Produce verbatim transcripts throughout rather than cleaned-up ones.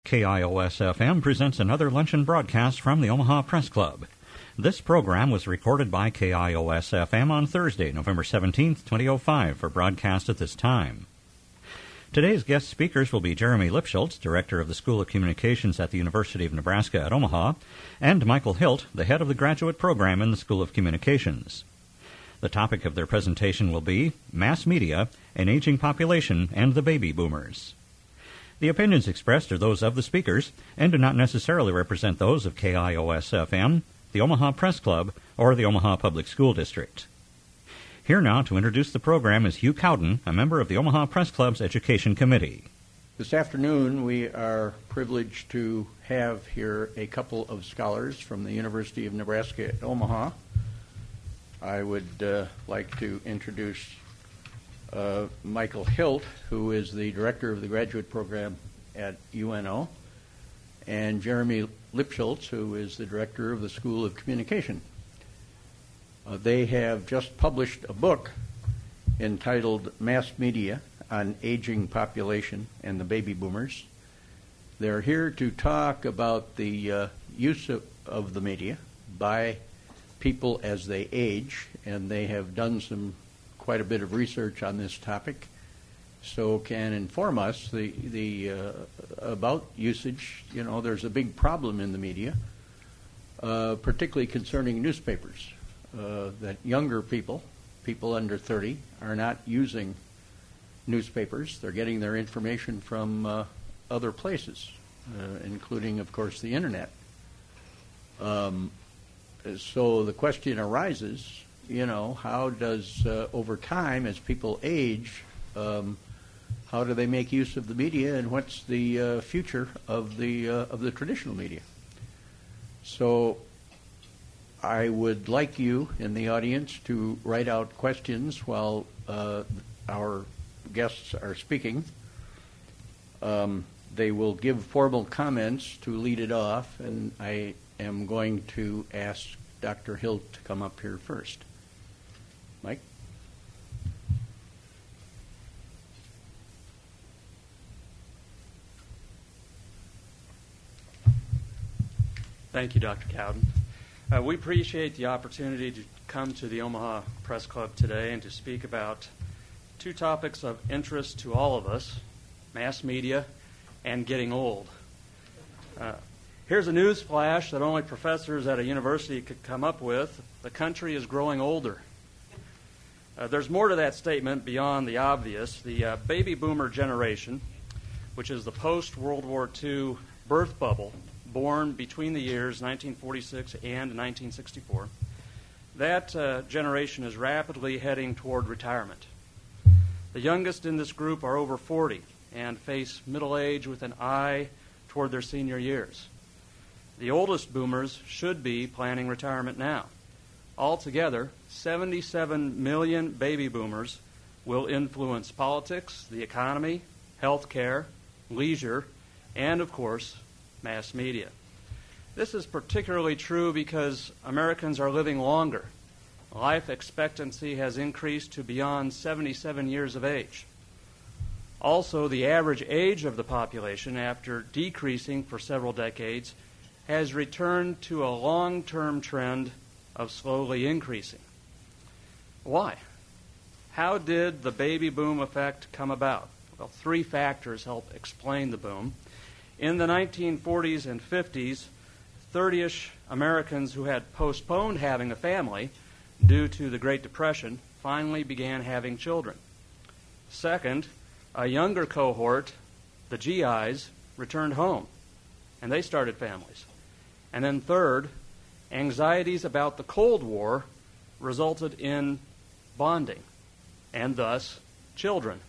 K I O S F M presents another luncheon broadcast from the Omaha Press Club. This program was recorded by K I O S F M on Thursday, November seventeenth, twenty oh five, for broadcast at this time. Today's guest speakers will be Jeremy Lipschultz, Director of the School of Communications at the University of Nebraska at Omaha, and Michael Hilt, the head of the graduate program in the School of Communications. The topic of their presentation will be Mass Media, an Aging Population, and the Baby Boomers. The opinions expressed are those of the speakers and do not necessarily represent those of K I O S F M, the Omaha Press Club, or the Omaha Public School District. Here now to introduce the program is Hugh Cowden, a member of the Omaha Press Club's Education Committee. This afternoon we are privileged to have here a couple of scholars from the University of Nebraska at Omaha. I would uh, like to introduce Uh, Michael Hilt, who is the director of the graduate program at U N O, and Jeremy Lipschultz, who is the director of the School of Communication. Uh, they have just published a book entitled Mass Media, an Aging Population and the Baby Boomers. They're here to talk about the uh, use of, of the media by people as they age, and they have done some quite a bit of research on this topic, so can inform us the the uh, about usage. You know, there's a big problem in the media, uh, particularly concerning newspapers, uh, that younger people, people under thirty, are not using newspapers. They're getting their information from uh, other places, uh, including, of course, the internet. Um, so the question arises, you know, how does, uh, over time, as people age, um, how do they make use of the media, and what's the uh, future of the uh, of the traditional media? So I would like you in the audience to write out questions while uh, our guests are speaking. Um, they will give formal comments to lead it off, and I am going to ask Doctor Hilt to come up here first. Mike? Thank you, Doctor Cowden. Uh, we appreciate the opportunity to come to the Omaha Press Club today and to speak about two topics of interest to all of us, mass media and getting old. Uh, here's a news flash that only professors at a university could come up with. The country is growing older. Uh, there's more to that statement beyond the obvious. The uh, baby boomer generation, which is the post-World War Two birth bubble, born between the years nineteen forty-six and nineteen sixty-four, that uh, generation is rapidly heading toward retirement. The youngest in this group are over forty and face middle age with an eye toward their senior years. The oldest boomers should be planning retirement now. Altogether, seventy-seven million baby boomers will influence politics, the economy, health care, leisure, and, of course, mass media. This is particularly true because Americans are living longer. Life expectancy has increased to beyond seventy-seven years of age. Also, the average age of the population, after decreasing for several decades, has returned to a long-term trend of slowly increasing. Why? How did the baby boom effect come about? Well, three factors help explain the boom. In the nineteen forties and fifties, thirty-ish Americans who had postponed having a family due to the Great Depression finally began having children. Second, a younger cohort, the G Is, returned home, and they started families. And then third, anxieties about the Cold War resulted in bonding, and thus children.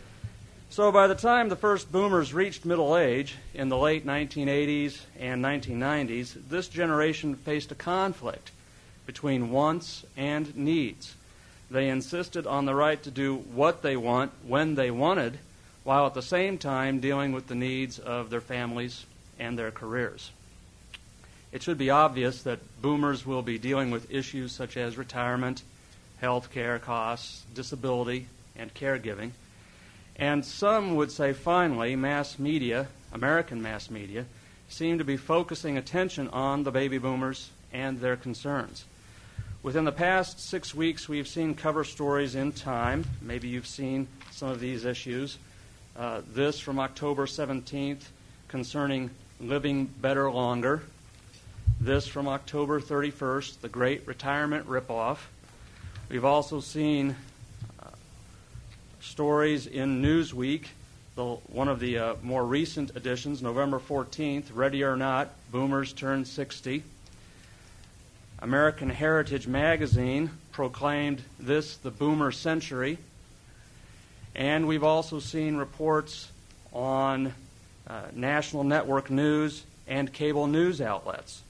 So by the time the first boomers reached middle age in the late nineteen eighties and nineteen nineties, this generation faced a conflict between wants and needs. They insisted on the right to do what they want when they wanted, while at the same time dealing with the needs of their families and their careers. It should be obvious that boomers will be dealing with issues such as retirement, health care costs, disability, and caregiving. And some would say, finally, mass media, American mass media, seem to be focusing attention on the baby boomers and their concerns. Within the past six weeks, we've seen cover stories in Time. Maybe you've seen some of these issues. Uh, this from October seventeenth concerning living better longer. This from October thirty-first, the Great Retirement Ripoff. We've also seen uh, stories in Newsweek, the, one of the uh, more recent editions, November fourteenth, Ready or Not, Boomers Turn sixty. American Heritage Magazine proclaimed this the Boomer Century. And we've also seen reports on uh, national network news and cable news outlets.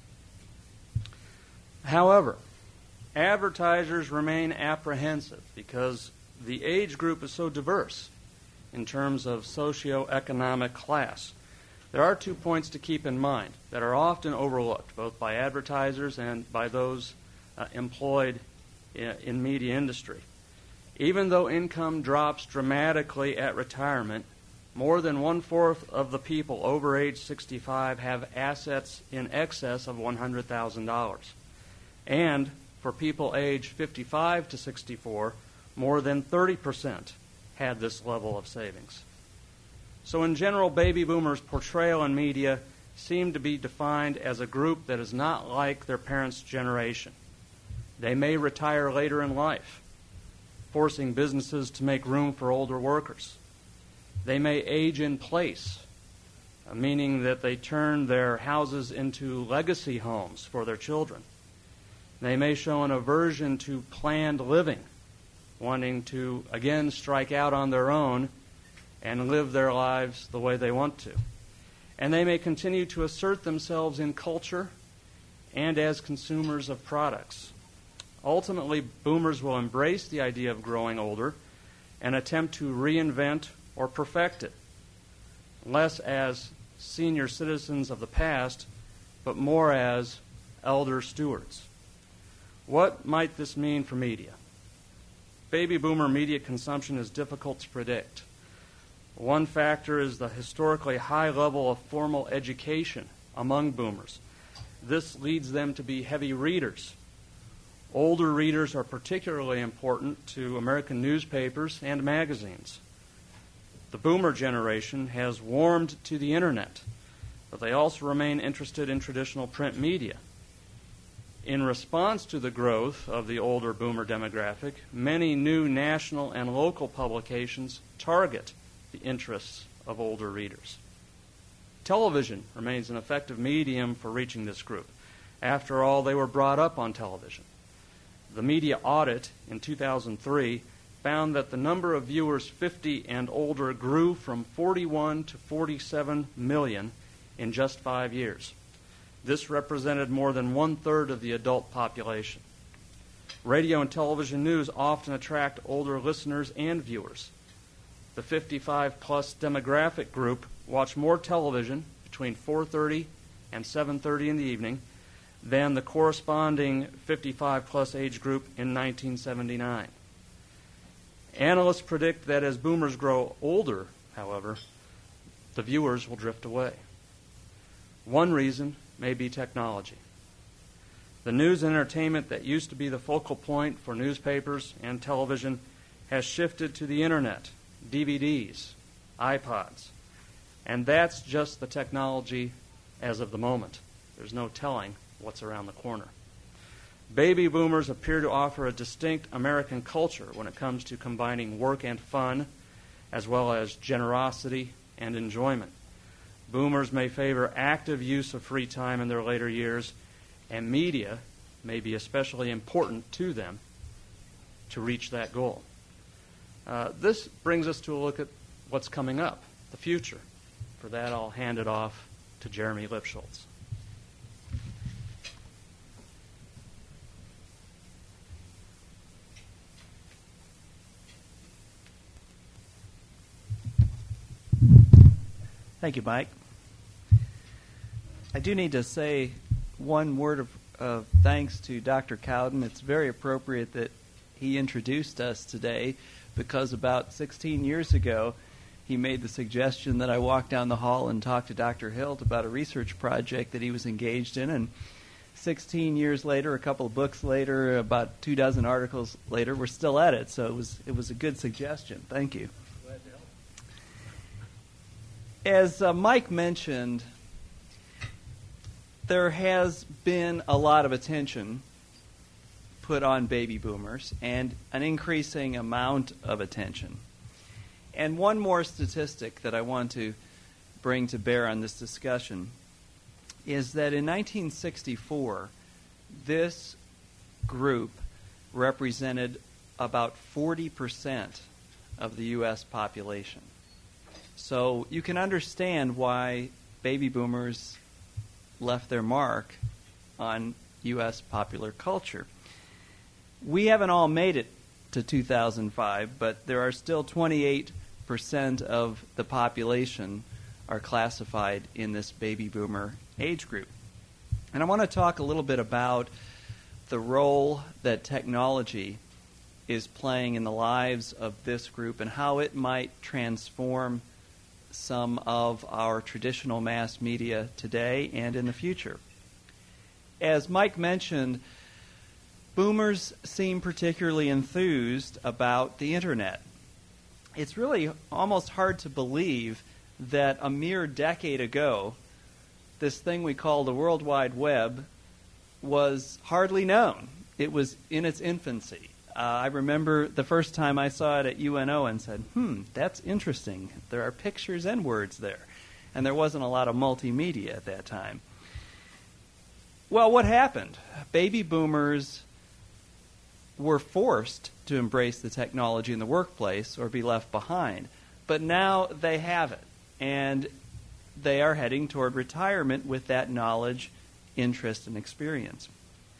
However, advertisers remain apprehensive because the age group is so diverse in terms of socioeconomic class. There are two points to keep in mind that are often overlooked, both by advertisers and by those uh, employed in, in media industry. Even though income drops dramatically at retirement, more than one-fourth of the people over age sixty-five have assets in excess of one hundred thousand dollars. And for people age fifty-five to sixty-four, more than thirty percent had this level of savings. So in general, baby boomers' portrayal in media seem to be defined as a group that is not like their parents' generation. They may retire later in life, forcing businesses to make room for older workers. They may age in place, meaning that they turn their houses into legacy homes for their children. They may show an aversion to planned living, wanting to again strike out on their own and live their lives the way they want to. And they may continue to assert themselves in culture and as consumers of products. Ultimately, boomers will embrace the idea of growing older and attempt to reinvent or perfect it, less as senior citizens of the past, but more as elder stewards. What might this mean for media? Baby boomer media consumption is difficult to predict. One factor is the historically high level of formal education among boomers. This leads them to be heavy readers. Older readers are particularly important to American newspapers and magazines. The boomer generation has warmed to the internet, but they also remain interested in traditional print media. In response to the growth of the older boomer demographic, many new national and local publications target the interests of older readers. Television remains an effective medium for reaching this group. After all, they were brought up on television. The media audit in two thousand three found that the number of viewers fifty and older grew from forty-one to forty-seven million in just five years. This represented more than one-third of the adult population. Radio and television news often attract older listeners and viewers. The fifty-five plus demographic group watch more television between four thirty and seven thirty in the evening than the corresponding fifty-five plus age group in nineteen seventy-nine. Analysts predict that as boomers grow older, however, the viewers will drift away. One reason may be technology. The news and entertainment that used to be the focal point for newspapers and television has shifted to the internet, D V Ds, iPods, and that's just the technology as of the moment. There's no telling what's around the corner. Baby boomers appear to offer a distinct American culture when it comes to combining work and fun, as well as generosity and enjoyment. Boomers may favor active use of free time in their later years, and media may be especially important to them to reach that goal. Uh, this brings us to a look at what's coming up, the future. For that, I'll hand it off to Jeremy Lipschultz. Thank you, Mike. I do need to say one word of, of thanks to Doctor Cowden. It's very appropriate that he introduced us today because about sixteen years ago, he made the suggestion that I walk down the hall and talk to Doctor Hilt about a research project that he was engaged in. And sixteen years later, a couple of books later, about two dozen articles later, we're still at it. So it was it was a good suggestion. Thank you. Glad to help. As uh, Mike mentioned, there has been a lot of attention put on baby boomers and an increasing amount of attention. And one more statistic that I want to bring to bear on this discussion is that in nineteen sixty-four, this group represented about forty percent of the U S population. So you can understand why baby boomers left their mark on U S popular culture. We haven't all made it to two thousand five, but there are still twenty-eight percent of the population are classified in this baby boomer age group. And I want to talk a little bit about the role that technology is playing in the lives of this group and how it might transform some of our traditional mass media today and in the future. As Mike mentioned, boomers seem particularly enthused about the internet. It's really almost hard to believe that a mere decade ago, this thing we call the World Wide Web was hardly known. It was in its infancy. Uh, I remember the first time I saw it at U N O and said, hmm, that's interesting. There are pictures and words there. And there wasn't a lot of multimedia at that time. Well, what happened? Baby boomers were forced to embrace the technology in the workplace or be left behind. But now they have it, and they are heading toward retirement with that knowledge, interest, and experience.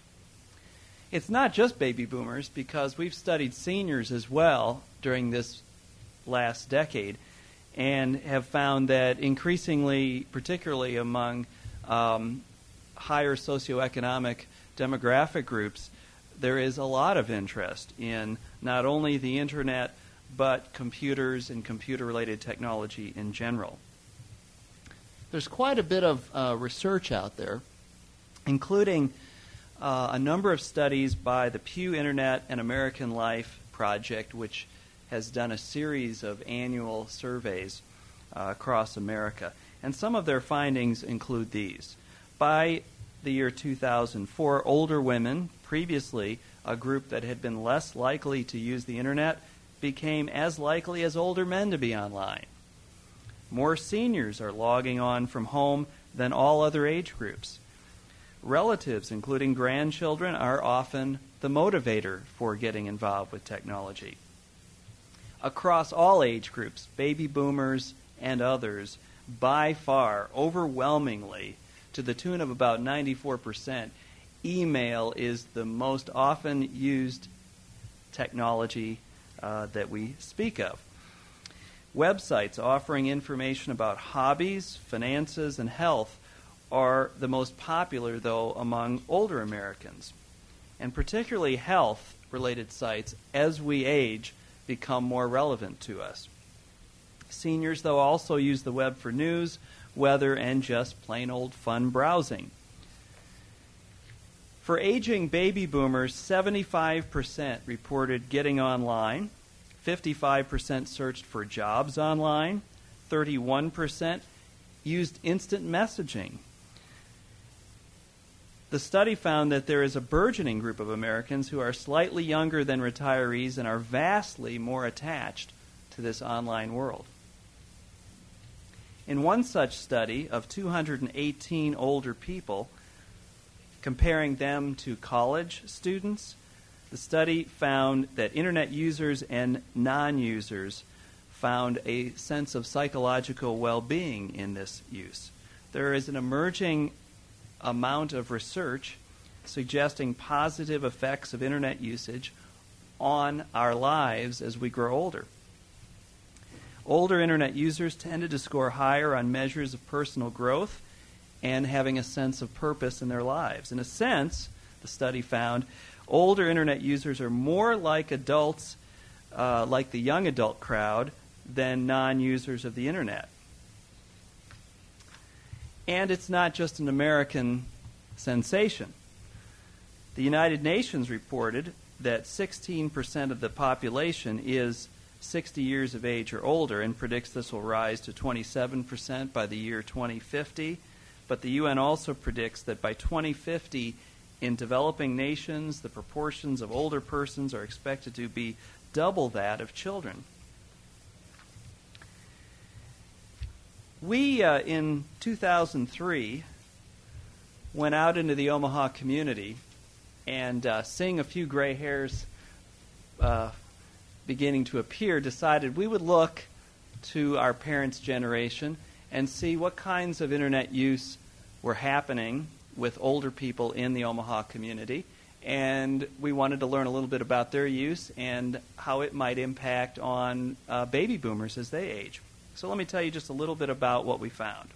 It's not just baby boomers, because we've studied seniors as well during this last decade and have found that increasingly, particularly among um, higher socioeconomic demographic groups, there is a lot of interest in not only the internet, but computers and computer-related technology in general. There's quite a bit of uh, research out there, including uh, a number of studies by the Pew Internet and American Life Project, which has done a series of annual surveys uh, across America. And some of their findings include these. By the year two thousand four, older women, previously a group that had been less likely to use the internet, became as likely as older men to be online. More seniors are logging on from home than all other age groups. Relatives, including grandchildren, are often the motivator for getting involved with technology. Across all age groups, baby boomers and others, by far, overwhelmingly, to the tune of about ninety-four percent, email is the most often used technology uh, that we speak of. Websites offering information about hobbies, finances, and health are the most popular, though, among older Americans. And particularly health-related sites, as we age, become more relevant to us. Seniors, though, also use the web for news, weather, and just plain old fun browsing. For aging baby boomers, seventy-five percent reported getting online, fifty-five percent searched for jobs online, thirty-one percent used instant messaging. The study found that there is a burgeoning group of Americans who are slightly younger than retirees and are vastly more attached to this online world. In one such study of two hundred eighteen older people, comparing them to college students, the study found that internet users and non-users found a sense of psychological well-being in this use. There is an emerging amount of research suggesting positive effects of internet usage on our lives as we grow older. Older internet users tended to score higher on measures of personal growth and having a sense of purpose in their lives. In a sense, the study found, older internet users are more like adults uh, like the young adult crowd, than non-users of the Internet. And it's not just an American sensation. The United Nations reported that sixteen percent of the population is sixty years of age or older and predicts this will rise to twenty-seven percent by the year twenty fifty. But the U N also predicts that by twenty fifty, in developing nations, the proportions of older persons are expected to be double that of children. We, uh, in two thousand three, went out into the Omaha community, and uh, seeing a few gray hairs uh, beginning to appear, decided we would look to our parents' generation and see what kinds of Internet use were happening with older people in the Omaha community. And we wanted to learn a little bit about their use and how it might impact on uh, baby boomers as they age. So let me tell you just a little bit about what we found.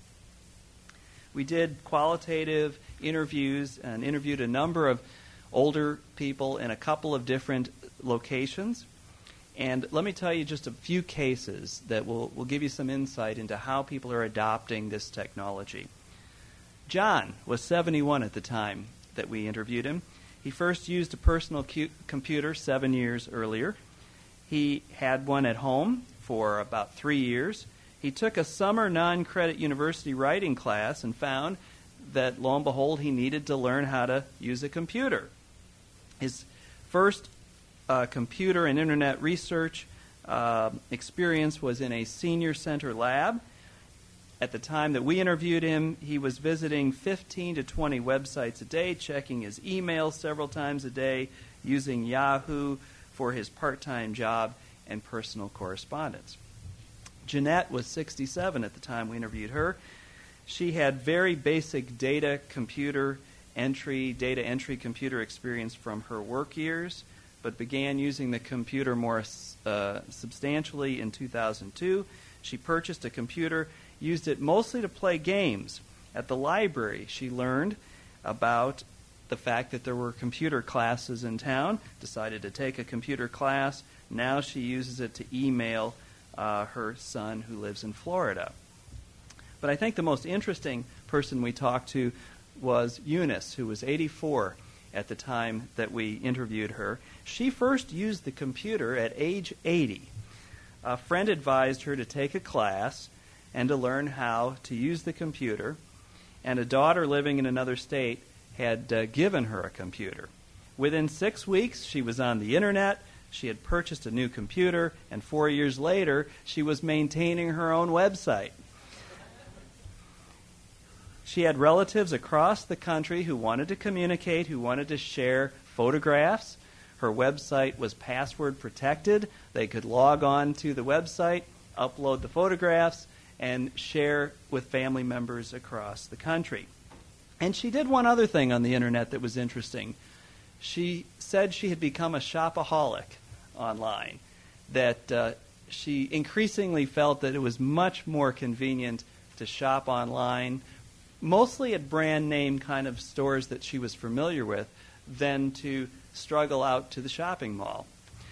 We did qualitative interviews and interviewed a number of older people in a couple of different locations. And let me tell you just a few cases that will, will give you some insight into how people are adopting this technology. John was seventy-one at the time that we interviewed him. He first used a personal cu- computer seven years earlier. He had one at home for about three years. He took a summer non-credit university writing class and found that, lo and behold, he needed to learn how to use a computer. His first uh, computer and Internet research uh, experience was in a senior center lab. At the time that we interviewed him, he was visiting fifteen to twenty websites a day, checking his email several times a day, using Yahoo for his part-time job and personal correspondence. Jeanette was sixty-seven at the time we interviewed her. She had very basic data computer entry, data entry computer experience from her work years, but began using the computer more uh, substantially in two thousand two. She purchased a computer, used it mostly to play games. At the library, she learned about the fact that there were computer classes in town, decided to take a computer class. Now she uses it to email uh, her son who lives in Florida. But I think the most interesting person we talked to was Eunice, who was eighty-four at the time that we interviewed her. She first used the computer at age eighty. A friend advised her to take a class and to learn how to use the computer, and a daughter living in another state had uh, given her a computer. Within six weeks, she was on the Internet, she had purchased a new computer, and four years later, she was maintaining her own website. She had relatives across the country who wanted to communicate, who wanted to share photographs. Her website was password protected. They could log on to the website, upload the photographs, and share with family members across the country. And she did one other thing on the Internet that was interesting. She said she had become a shopaholic online, that uh, she increasingly felt that it was much more convenient to shop online, mostly at brand name kind of stores that she was familiar with, than to struggle out to the shopping mall.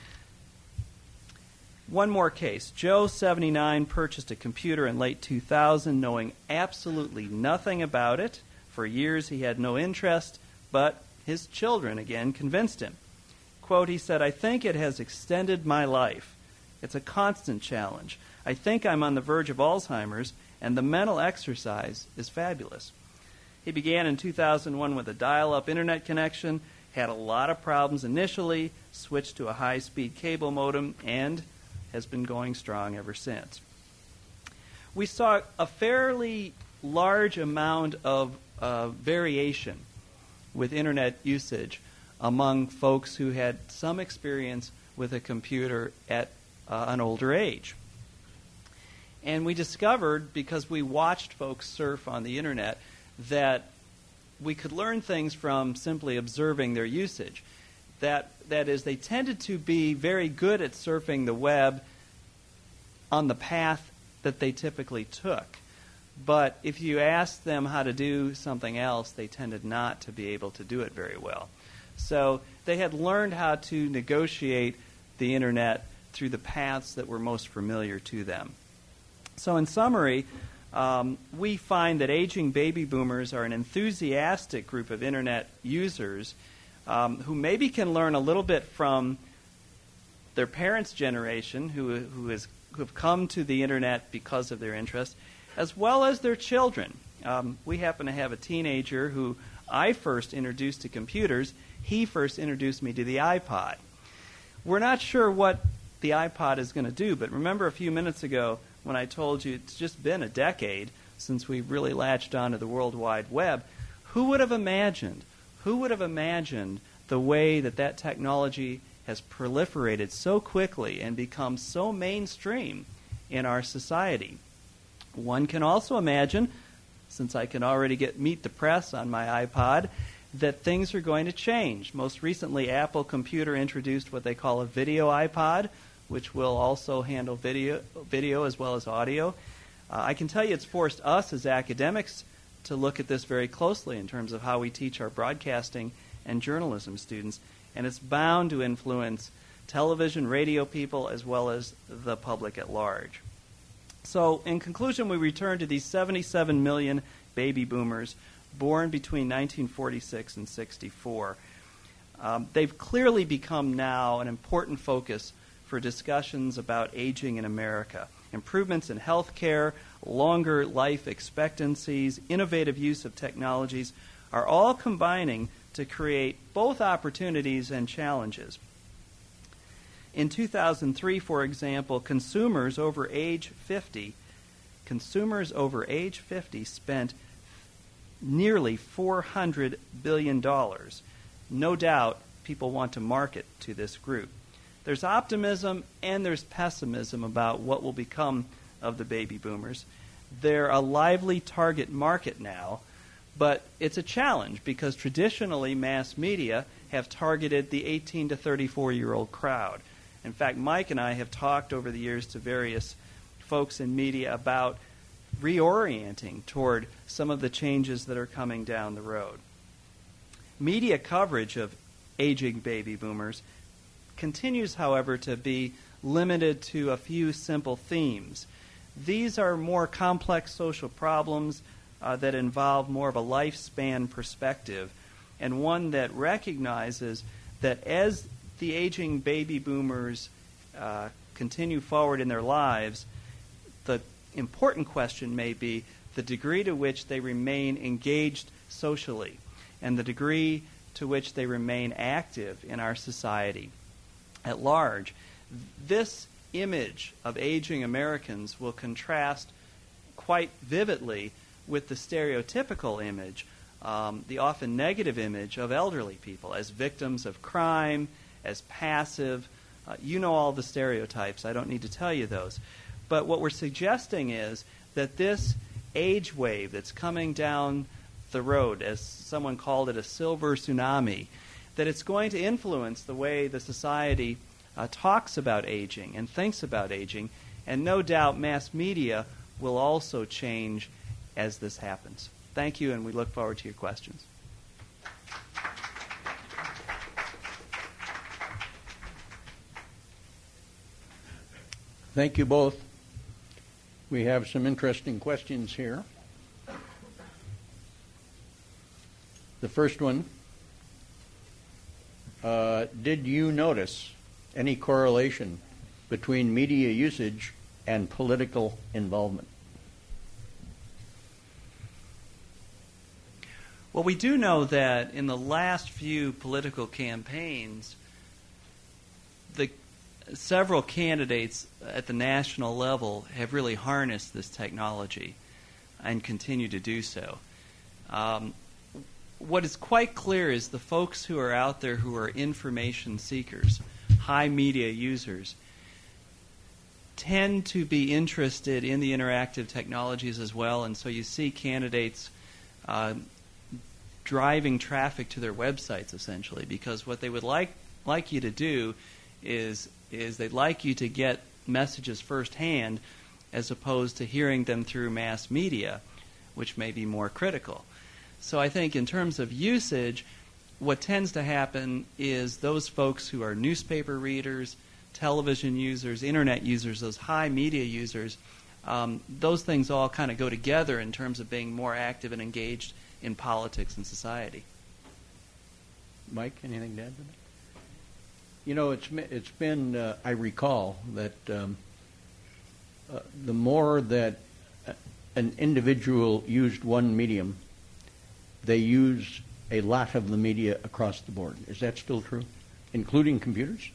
One more case. Joe, seventy-nine, purchased a computer in late two thousand, knowing absolutely nothing about it. For years he had no interest, but his children, again, convinced him. Quote, he said, "I think it has extended my life. It's a constant challenge. I think I'm on the verge of Alzheimer's, and the mental exercise is fabulous." He began in two thousand one with a dial-up Internet connection, had a lot of problems initially, switched to a high-speed cable modem, and has been going strong ever since. We saw a fairly large amount of uh, variation with Internet usage among folks who had some experience with a computer at uh, an older age. And we discovered, because we watched folks surf on the Internet, that we could learn things from simply observing their usage. That, that is, they tended to be very good at surfing the web on the path that they typically took. But if you asked them how to do something else, they tended not to be able to do it very well. So they had learned how to negotiate the Internet through the paths that were most familiar to them. So in summary, um, we find that aging baby boomers are an enthusiastic group of Internet users um, who maybe can learn a little bit from their parents' generation, who, who, is, who have come to the Internet because of their interest, as well as their children. Um, we happen to have a teenager who I first introduced to computers. He first introduced me to the iPod. We're not sure what the iPod is going to do, but remember a few minutes ago when I told you it's just been a decade since we really latched onto the World Wide Web. Who would have imagined, who would have imagined the way that that technology has proliferated so quickly and become so mainstream in our society? One can also imagine, since I can already get Meet the Press on my iPod, that things are going to change. Most recently, Apple Computer introduced what they call a video iPod, which will also handle video, video as well as audio. Uh, I can tell you it's forced us as academics to look at this very closely in terms of how we teach our broadcasting and journalism students, and it's bound to influence television, radio people, as well as the public at large. So, in conclusion, we return to these seventy-seven million baby boomers born between nineteen forty-six and sixty-four. Um, they've clearly become now an important focus for discussions about aging in America. Improvements in health care, longer life expectancies, innovative use of technologies are all combining to create both opportunities and challenges. In two thousand three, for example, consumers over age fifty, consumers over age fifty spent nearly four hundred billion dollars. No doubt people want to market to this group. There's optimism and there's pessimism about what will become of the baby boomers. They're a lively target market now, but it's a challenge because traditionally mass media have targeted the eighteen to thirty-four-year-old crowd. In fact, Mike and I have talked over the years to various folks in media about reorienting toward some of the changes that are coming down the road. Media coverage of aging baby boomers continues, however, to be limited to a few simple themes. These are more complex social problems uh, that involve more of a lifespan perspective, and one that recognizes that as the aging baby boomers uh, continue forward in their lives, the important question may be the degree to which they remain engaged socially and the degree to which they remain active in our society at large. This image of aging Americans will contrast quite vividly with the stereotypical image, um, the often negative image of elderly people as victims of crime, as passive. Uh, you know all the stereotypes. I don't need to tell you those. But what we're suggesting is that this age wave that's coming down the road, as someone called it, a silver tsunami, that it's going to influence the way the society uh, talks about aging and thinks about aging, and no doubt mass media will also change as this happens. Thank you, and we look forward to your questions. Thank you both. We have some interesting questions here. The first one, uh, did you notice any correlation between media usage and political involvement? Well, we do know that in the last few political campaigns, the several candidates at the national level have really harnessed this technology and continue to do so. Um, what is quite clear is the folks who are out there who are information seekers, high media users, tend to be interested in the interactive technologies as well, and so you see candidates uh, driving traffic to their websites, essentially, because what they would like like you to do is is they'd like you to get messages firsthand as opposed to hearing them through mass media, which may be more critical. So I think in terms of usage, what tends to happen is those folks who are newspaper readers, television users, internet users, those high media users, um, those things all kind of go together in terms of being more active and engaged in politics and society. Mike, anything to add to that? You know, it's it's been, uh, I recall that um, uh, the more that an individual used one medium, they use a lot of the media across the board. Is that still true, including computers?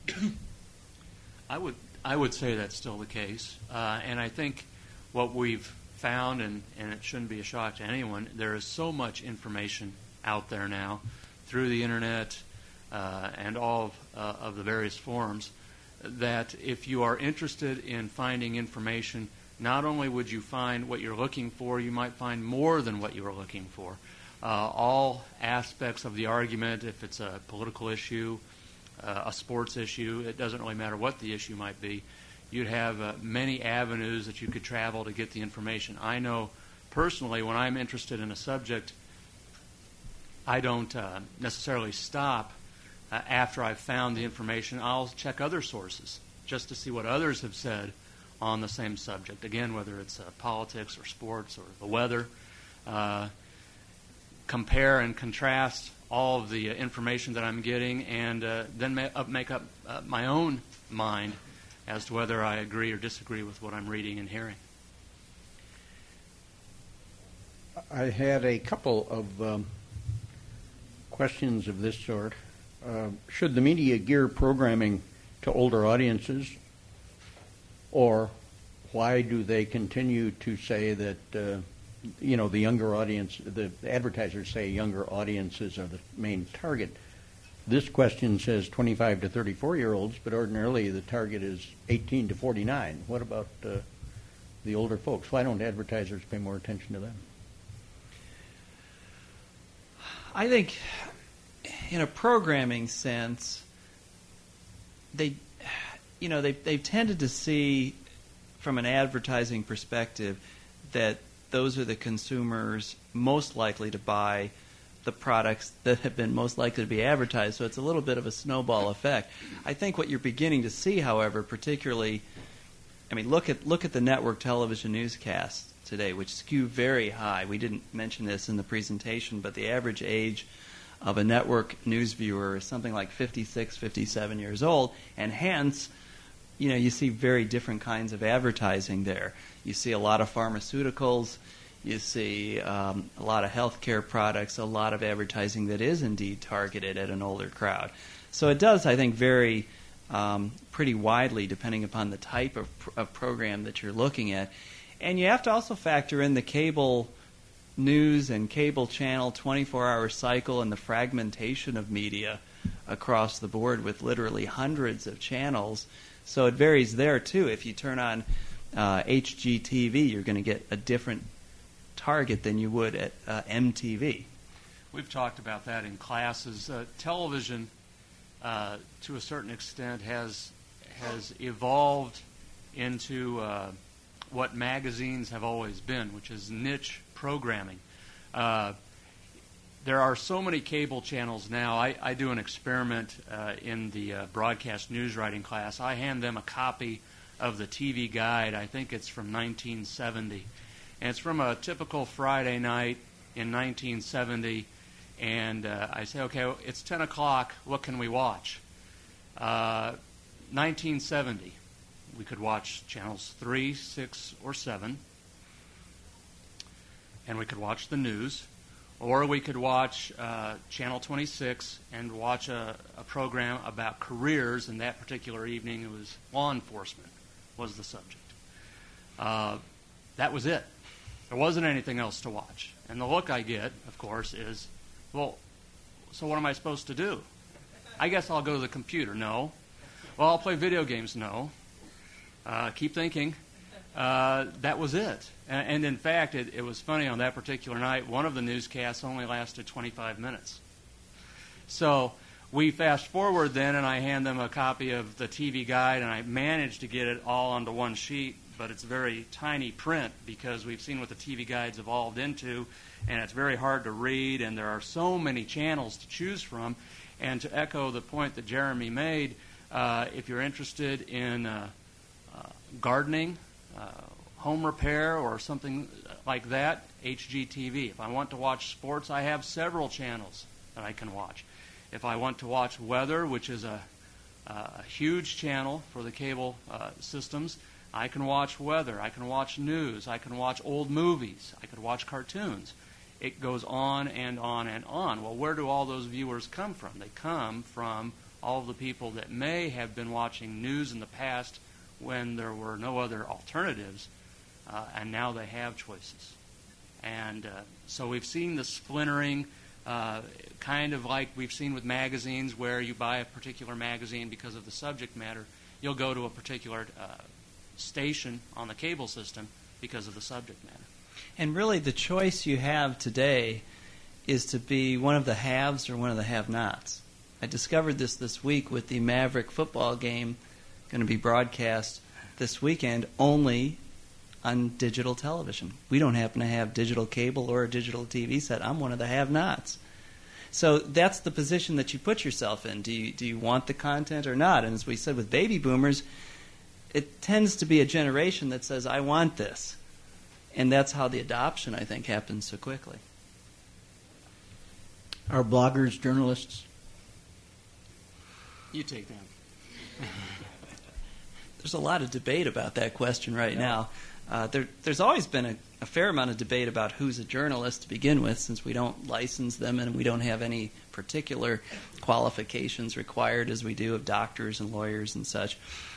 I would I would say that's still the case, uh, and I think what we've found, and, and it shouldn't be a shock to anyone, there is so much information out there now through the internet uh, and all of, uh, of the various forums, that if you are interested in finding information, not only would you find what you're looking for, you might find more than what you were looking for. Uh, all aspects of the argument, if it's a political issue, uh, a sports issue, it doesn't really matter what the issue might be, you'd have uh, many avenues that you could travel to get the information. I know personally when I'm interested in a subject, I don't uh, necessarily stop uh, after I've found the information. I'll check other sources just to see what others have said on the same subject. Again, whether it's uh, politics or sports or the weather. Uh, compare and contrast all of the uh, information that I'm getting, and uh, then ma- up, make up uh, my own mind as to whether I agree or disagree with what I'm reading and hearing. I had a couple of um, questions of this sort. Uh, should the media gear programming to older audiences, or why do they continue to say that, uh, you know, the younger audience, the advertisers say younger audiences are the main target? This question says twenty-five to thirty-four-year-olds, but ordinarily the target is eighteen to forty-nine. What about uh, the older folks? Why don't advertisers pay more attention to them? I think in a programming sense, they, you know, they, they've tended to see from an advertising perspective that those are the consumers most likely to buy the products that have been most likely to be advertised. So it's a little bit of a snowball effect. I think what you're beginning to see, however, particularly, I mean, look at look at the network television newscasts today, which skew very high. We didn't mention this in the presentation, but the average age of a network news viewer is something like fifty-six, fifty-seven years old, and hence, you know, you see very different kinds of advertising there. You see a lot of pharmaceuticals, you see um, a lot of healthcare products, a lot of advertising that is indeed targeted at an older crowd. So it does, I think, vary um, pretty widely depending upon the type of, of program that you're looking at. And you have to also factor in the cable news and cable channel twenty-four hour cycle and the fragmentation of media across the board with literally hundreds of channels. So it varies there, too. If you turn on uh, H G T V, you're going to get a different target than you would at uh, M T V. We've talked about that in classes. Uh, television, uh, to a certain extent, has has evolved into uh, what magazines have always been, which is niche programming. Uh, there are so many cable channels now. I, I do an experiment uh, in the uh, broadcast news writing class. I hand them a copy of the T V Guide. I think it's from nineteen seventy. And it's from a typical Friday night in nineteen seventy. And uh, I say, okay, it's ten o'clock. What can we watch? Uh, nineteen seventy. We could watch channels three, six, or seven. And we could watch the news. Or we could watch uh, Channel twenty-six and watch a, a program about careers. And that particular evening, it was law enforcement was the subject. Uh, that was it. There wasn't anything else to watch. And the look I get, of course, is, well, so what am I supposed to do? I guess I'll go to the computer. No. Well, I'll play video games. No. Uh, keep thinking. Uh, that was it. And, and in fact, it, it was funny on that particular night, one of the newscasts only lasted twenty-five minutes. So we fast forward then, and I hand them a copy of the T V Guide, and I managed to get it all onto one sheet, but it's very tiny print because we've seen what the T V Guide's evolved into, and it's very hard to read, and there are so many channels to choose from. And to echo the point that Jeremy made, Uh, if you're interested in uh, uh, gardening, uh, home repair, or something like that, H G T V. If I want to watch sports, I have several channels that I can watch. If I want to watch weather, which is a, a huge channel for the cable uh, systems, I can watch weather. I can watch news. I can watch old movies. I could watch cartoons. It goes on and on and on. Well, where do all those viewers come from? They come from all of the people that may have been watching news in the past when there were no other alternatives, uh, and now they have choices. And uh, so we've seen the splintering, uh, kind of like we've seen with magazines, where you buy a particular magazine because of the subject matter. You'll go to a particular uh, station on the cable system because of the subject matter. And really, the choice you have today is to be one of the haves or one of the have-nots. I discovered this this week with the Maverick football game going to be broadcast this weekend only on digital television. We don't happen to have digital cable or a digital T V set. I'm one of the have-nots. So that's the position that you put yourself in. Do you, do you want the content or not? And as we said with baby boomers, it tends to be a generation that says, I want this. And that's how the adoption, I think, happens so quickly. Are bloggers journalists? You take that. There's a lot of debate about that question right yeah. now. Uh, there, there's always been a, a fair amount of debate about who's a journalist to begin with, since we don't license them and we don't have any particular qualifications required as we do of doctors and lawyers and such.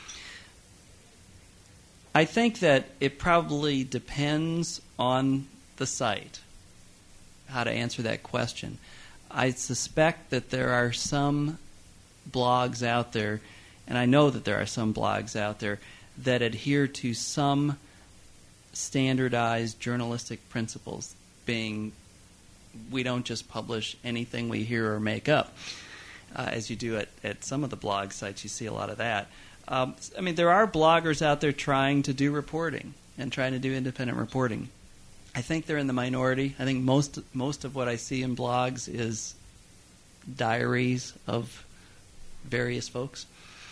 I think that it probably depends on the site, how to answer that question. I suspect that there are some blogs out there, and I know that there are some blogs out there, that adhere to some standardized journalistic principles, being we don't just publish anything we hear or make up. Uh, as you do at, at some of the blog sites, you see a lot of that. Um, I mean, there are bloggers out there trying to do reporting and trying to do independent reporting. I think they're in the minority. I think most most of what I see in blogs is diaries of various folks.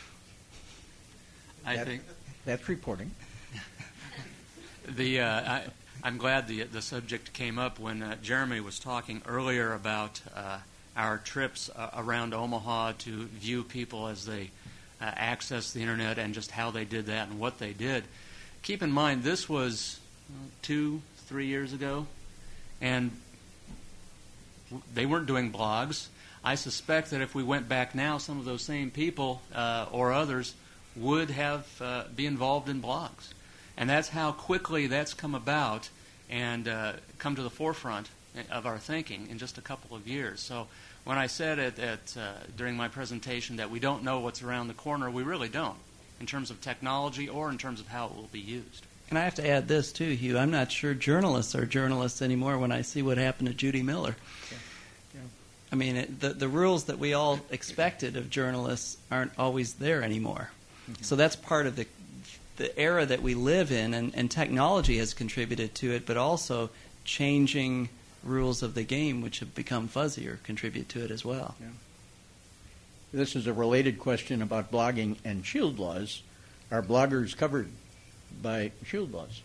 I that, think that's reporting. the uh, I, I'm glad the the subject came up when uh, Jeremy was talking earlier about uh, our trips uh, around Omaha to view people as they Uh, access the internet, and just how they did that and what they did. Keep in mind, this was uh, two, three years ago, and w- they weren't doing blogs. I suspect that if we went back now, some of those same people uh, or others would have uh, be involved in blogs. And that's how quickly that's come about and uh, come to the forefront of our thinking in just a couple of years. So when I said it at, uh, during my presentation that we don't know what's around the corner, we really don't, in terms of technology or in terms of how it will be used. And I have to add this, too, Hugh. I'm not sure journalists are journalists anymore when I see what happened to Judy Miller. Yeah. Yeah. I mean, it, the, the rules that we all expected of journalists aren't always there anymore. Mm-hmm. So that's part of the the era that we live in, and, and technology has contributed to it, but also changing rules of the game, which have become fuzzier, contribute to it as well. Yeah. This is a related question about blogging and shield laws. Are bloggers covered by shield laws?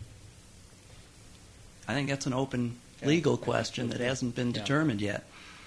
I think that's an open legal yeah. question that hasn't been yeah. determined yet.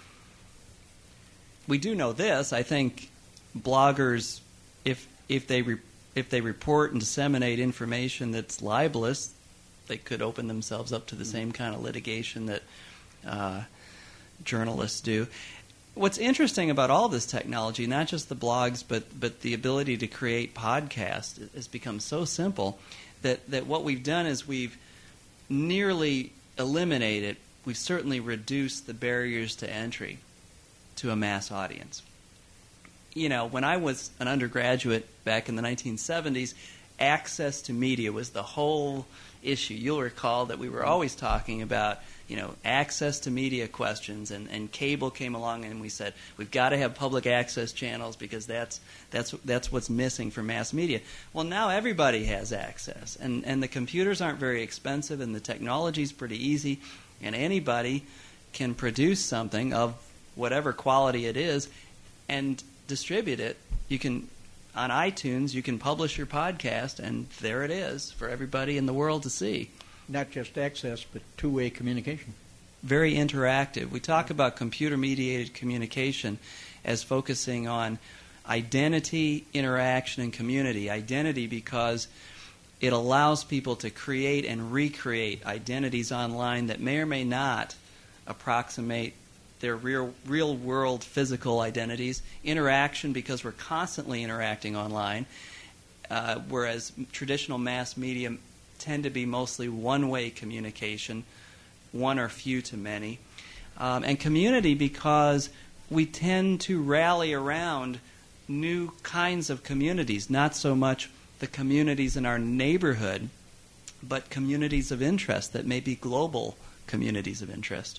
We do know this. I think bloggers, if if they re, if they report and disseminate information that's libelous, they could open themselves up to the mm-hmm. same kind of litigation that Uh, journalists do. What's interesting about all this technology, not just the blogs, but but the ability to create podcasts, has become so simple that, that what we've done is we've nearly eliminated, we've certainly reduced the barriers to entry to a mass audience. You know, when I was an undergraduate back in the nineteen seventies, access to media was the whole issue. You'll recall that we were always talking about, you know, access to media questions, and, and cable came along and we said we've got to have public access channels because that's that's that's what's missing for mass media. Well, now everybody has access, and, and the computers aren't very expensive, and the technology's pretty easy, and anybody can produce something of whatever quality it is and distribute it. You can on iTunes, you can publish your podcast, and there it is for everybody in the world to see. Not just access, but two-way communication. Very interactive. We talk about computer-mediated communication as focusing on identity, interaction, and community. Identity because it allows people to create and recreate identities online that may or may not approximate their real, real-world physical identities. Interaction because we're constantly interacting online, uh, whereas traditional mass media tend to be mostly one-way communication, one or few to many. Um, and community because we tend to rally around new kinds of communities, not so much the communities in our neighborhood, but communities of interest that may be global communities of interest.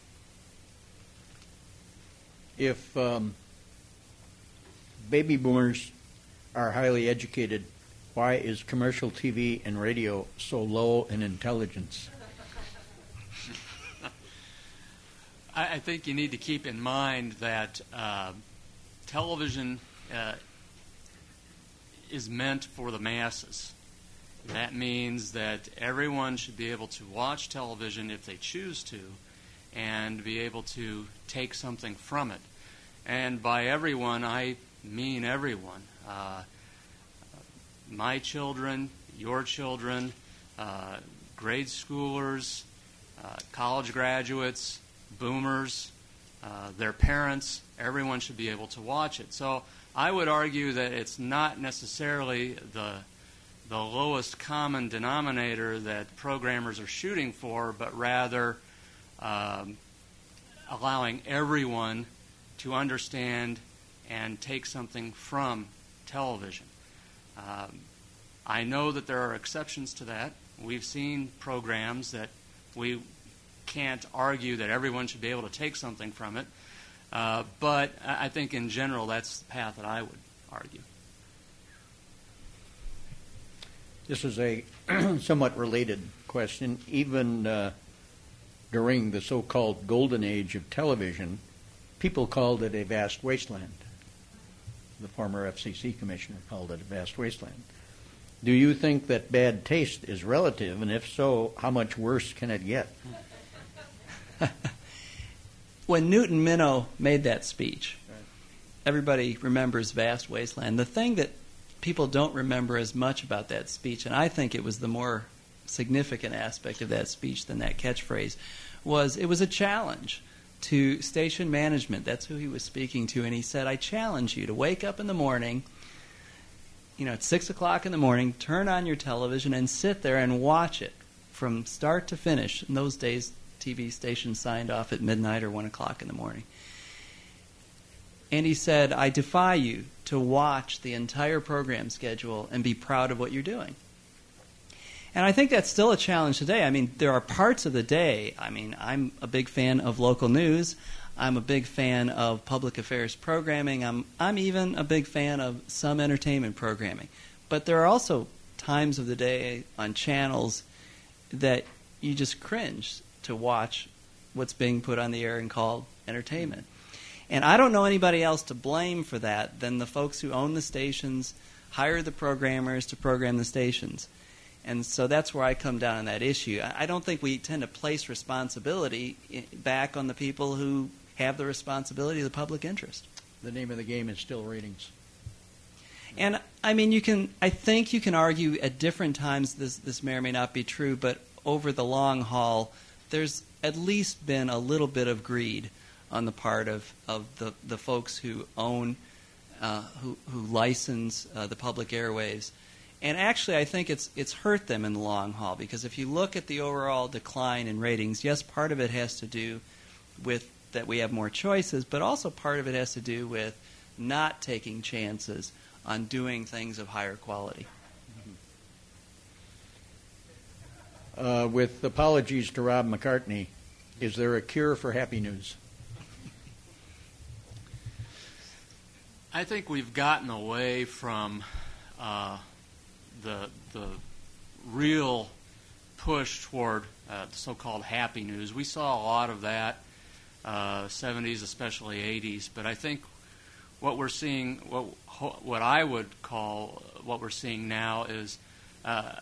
If um, baby boomers are highly educated, why is commercial T V and radio so low in intelligence? I, I think you need to keep in mind that uh, television uh, is meant for the masses. That means that everyone should be able to watch television if they choose to and be able to take something from it. And by everyone, I mean everyone. Uh, my children, your children, uh, grade schoolers, uh, college graduates, boomers, uh, their parents, everyone should be able to watch it. So I would argue that it's not necessarily the the lowest common denominator that programmers are shooting for, but rather um, allowing everyone to understand and take something from television. Um, I know that there are exceptions to that. We've seen programs that we can't argue that everyone should be able to take something from it, uh, but I think in general that's the path that I would argue. This is a somewhat related question. Even uh, during the so-called golden age of television, people called it a vast wasteland. The former F C C commissioner called it a vast wasteland. Do you think that bad taste is relative, and if so, how much worse can it get? When Newton Minow made that speech, everybody remembers vast wasteland. The thing that people don't remember as much about that speech, and I think it was the more significant aspect of that speech than that catchphrase, was it was a challenge to station management. That's who he was speaking to, and he said, I challenge you to wake up in the morning, you know, at six o'clock in the morning, turn on your television and sit there and watch it from start to finish. In those days, T V stations signed off at midnight or one o'clock in the morning. And he said, I defy you to watch the entire program schedule and be proud of what you're doing. And I think that's still a challenge today. I mean, there are parts of the day. I mean, I'm a big fan of local news. I'm a big fan of public affairs programming. I'm I'm even a big fan of some entertainment programming. But there are also times of the day on channels that you just cringe to watch what's being put on the air and called entertainment. And I don't know anybody else to blame for that than the folks who own the stations, hire the programmers to program the stations. And so that's where I come down on that issue. I don't think we tend to place responsibility back on the people who have the responsibility of the public interest. The name of the game is still ratings. And I mean, you can. I think you can argue at different times this this may or may not be true, but over the long haul, there's at least been a little bit of greed on the part of, of the, the folks who own, uh, who, who license uh, the public airwaves. And actually, I think it's it's hurt them in the long haul, because if you look at the overall decline in ratings, yes, part of it has to do with that we have more choices, but also part of it has to do with not taking chances on doing things of higher quality. Uh, with apologies to Rob McCartney, is there a cure for happy news? I think we've gotten away from uh, the the real push toward uh, the so-called happy news. We saw a lot of that, uh, seventies, especially eighties, but I think what we're seeing, what what I would call what we're seeing now is uh,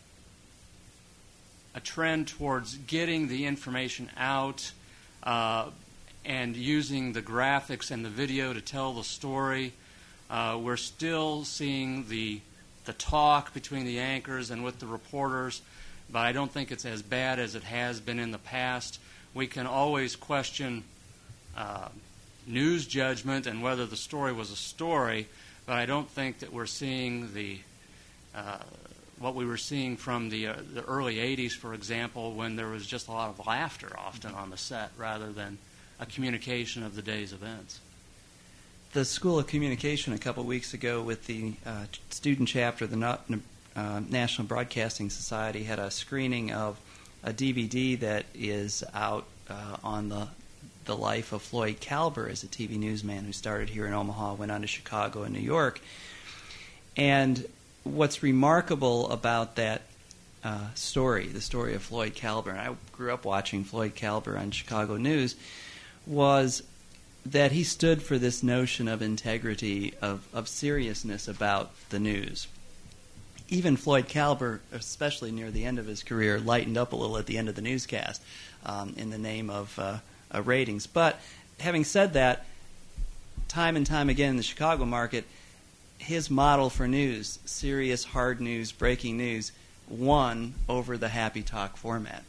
a trend towards getting the information out uh, and using the graphics and the video to tell the story. Uh, we're still seeing the the talk between the anchors and with the reporters, but I don't think it's as bad as it has been in the past. We can always question uh, news judgment and whether the story was a story, but I don't think that we're seeing the uh, what we were seeing from the uh, the early eighties, for example, when there was just a lot of laughter often on the set rather than a communication of the day's events. The School of Communication a couple weeks ago with the uh, student chapter of the Na- uh, National Broadcasting Society had a screening of a D V D that is out uh, on the the life of Floyd Kalber as a T V newsman who started here in Omaha, went on to Chicago and New York. And what's remarkable about that uh, story, the story of Floyd Kalber, and I grew up watching Floyd Kalber on Chicago News, was that he stood for this notion of integrity, of, of seriousness about the news. Even Floyd Kalber, especially near the end of his career, lightened up a little at the end of the newscast um, in the name of uh, uh, ratings. But having said that, time and time again in the Chicago market, his model for news, serious, hard news, breaking news, won over the happy talk format.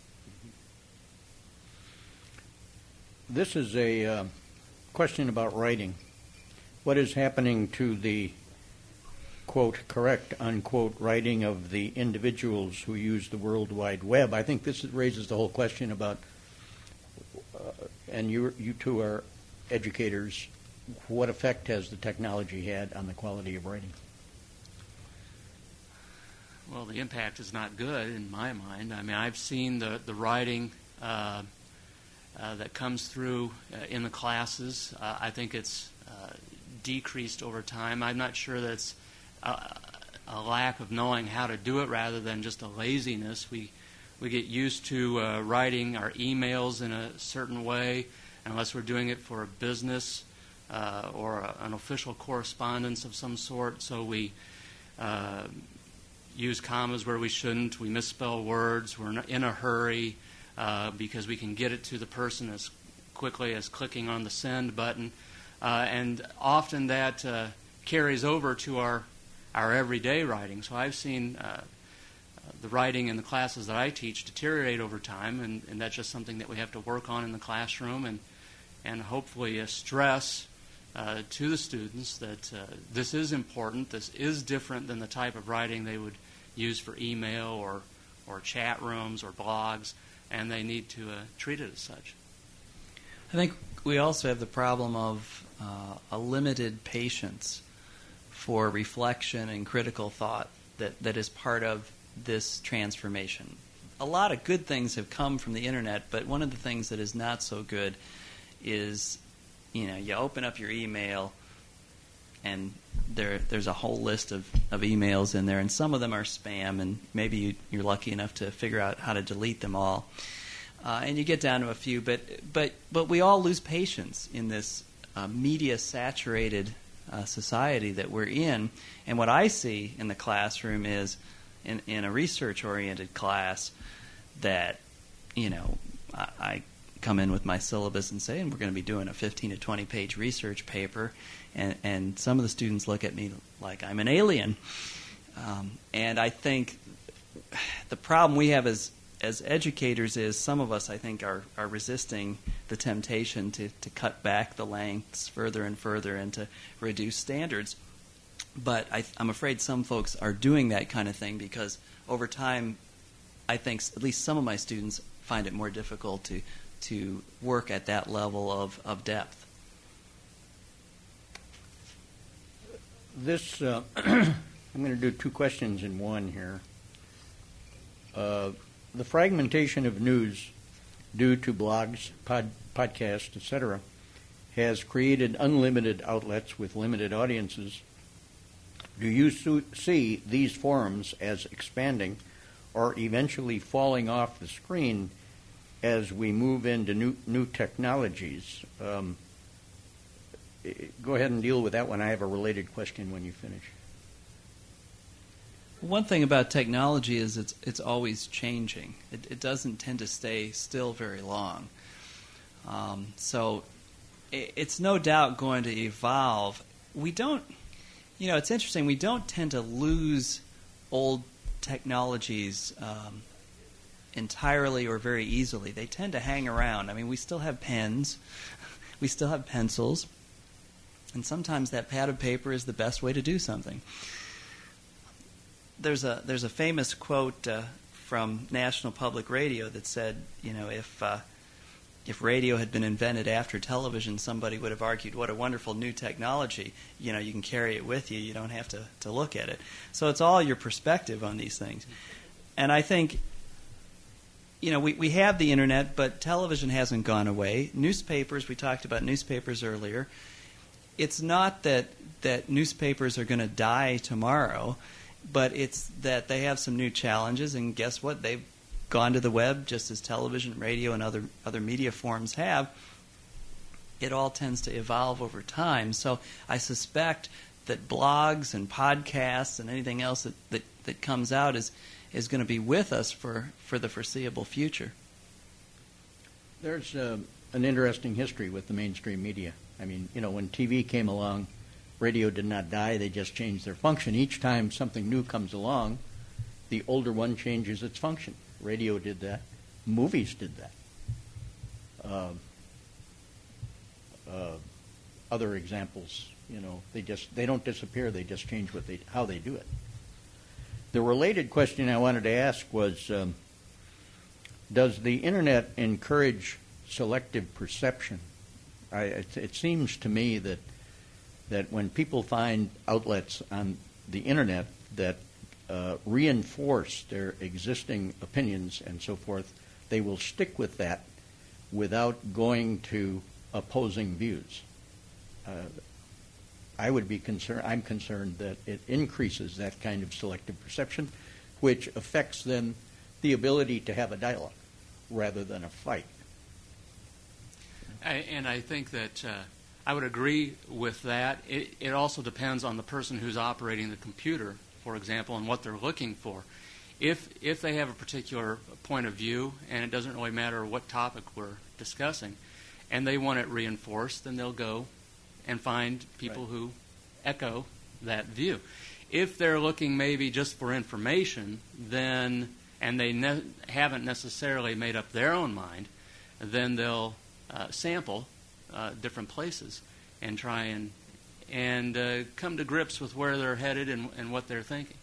This is a uh, question about writing. What is happening to the, quote, correct, unquote, writing of the individuals who use the World Wide Web? I think this raises the whole question about, uh, and you, you two are educators, what effect has the technology had on the quality of writing? Well, the impact is not good in my mind. I mean, I've seen the, the writing uh, Uh, that comes through uh, in the classes. Uh, I think it's uh, decreased over time. I'm not sure that it's a, a lack of knowing how to do it rather than just a laziness. We we get used to uh, writing our emails in a certain way, unless we're doing it for a business uh, or a, an official correspondence of some sort. So we uh, use commas where we shouldn't. We misspell words. We're in a hurry. Uh, because we can get it to the person as quickly as clicking on the send button. Uh, and often that uh, carries over to our, our everyday writing. So I've seen uh, the writing in the classes that I teach deteriorate over time, and, and that's just something that we have to work on in the classroom and, and hopefully uh, stress uh, to the students that uh, this is important, this is different than the type of writing they would use for email or, or chat rooms or blogs, and they need to uh, treat it as such. I think we also have the problem of uh, a limited patience for reflection and critical thought that, that is part of this transformation. A lot of good things have come from the internet, but one of the things that is not so good is, you know, you open up your email and there there's a whole list of, of emails in there, and some of them are spam, and maybe you, you're lucky enough to figure out how to delete them all. Uh, and you get down to a few, but but but we all lose patience in this uh, media-saturated uh, society that we're in. And what I see in the classroom is, in, in a research-oriented class, that, you know, I, I come in with my syllabus and say, and we're going to be doing a fifteen to twenty page research paper, and, and some of the students look at me like I'm an alien. Um, and I think the problem we have as as educators is some of us, I think, are, are resisting the temptation to, to cut back the lengths further and further and to reduce standards. But I, I'm afraid some folks are doing that kind of thing because over time, I think at least some of my students find it more difficult to to work at that level of, of depth. This, uh, I'm going to do two questions in one here. Uh, the fragmentation of news due to blogs, pod, podcasts, et cetera, has created unlimited outlets with limited audiences. Do you su- see these forums as expanding or eventually falling off the screen as we move into new, new technologies? Um, go ahead and deal with that one. I have a related question when you finish. One thing about technology is it's it's always changing. It, it doesn't tend to stay still very long. Um, so it, it's no doubt going to evolve. We don't, you know, it's interesting. We don't tend to lose old technologies um, entirely or very easily. They tend to hang around. I mean, we still have pens, we still have pencils, and sometimes that pad of paper is the best way to do something. There's a there's a famous quote uh, from National Public Radio that said, you know, if uh, if radio had been invented after television, somebody would have argued, what a wonderful new technology. You know, you can carry it with you. You don't have to, to look at it. So it's all your perspective on these things. And I think, you know, we, we have the Internet, but television hasn't gone away. Newspapers, we talked about newspapers earlier. It's not that, that newspapers are going to die tomorrow, but it's that they have some new challenges, and guess what? They've gone to the web just as television, radio, and other other media forms have. It all tends to evolve over time. So I suspect that blogs and podcasts and anything else that, that, that comes out is is going to be with us for, for the foreseeable future. There's uh, an interesting history with the mainstream media. I mean, you know, when T V came along, radio did not die. They just changed their function. Each time something new comes along, the older one changes its function. Radio did that. Movies did that. Uh, uh, other examples, you know, they just they don't disappear. They just change what they how they do it. The related question I wanted to ask was, um, does the Internet encourage selective perception? I, it, it seems to me that that when people find outlets on the Internet that uh, reinforce their existing opinions and so forth, they will stick with that without going to opposing views. Uh, I would be concerned, I'm concerned that it increases that kind of selective perception, which affects then the ability to have a dialogue rather than a fight. I, and I think that uh, I would agree with that. It, it also depends on the person who's operating the computer, for example, and what they're looking for. If if they have a particular point of view, and it doesn't really matter what topic we're discussing, and they want it reinforced, then they'll go and find people right. who echo that view. If they're looking maybe just for information, then and they ne- haven't necessarily made up their own mind, then they'll uh, sample uh, different places and try and and uh, come to grips with where they're headed and, and what they're thinking.